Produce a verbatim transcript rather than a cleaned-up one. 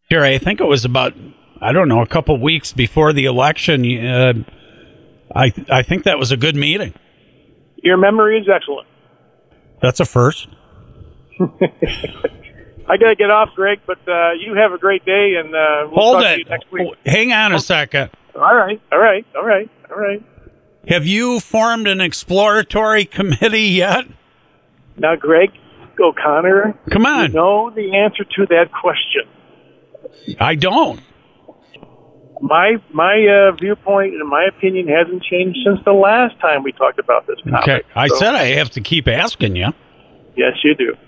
Here, I think it was about, I don't know, a couple weeks before the election. Uh, I I think that was a good meeting. Your memory is excellent. That's a first. I got to get off, Greg, but uh, you have a great day, and uh, we'll Hold talk it. to you next week. Hang on a second. All right, all right, all right, all right. Have you formed an exploratory committee yet? Now, Greg O'Connor, Come on. you know the answer to that question. I don't. My my uh, viewpoint and my opinion hasn't changed since the last time we talked about this topic. Okay. I So, said I have to keep asking you. yes, you do.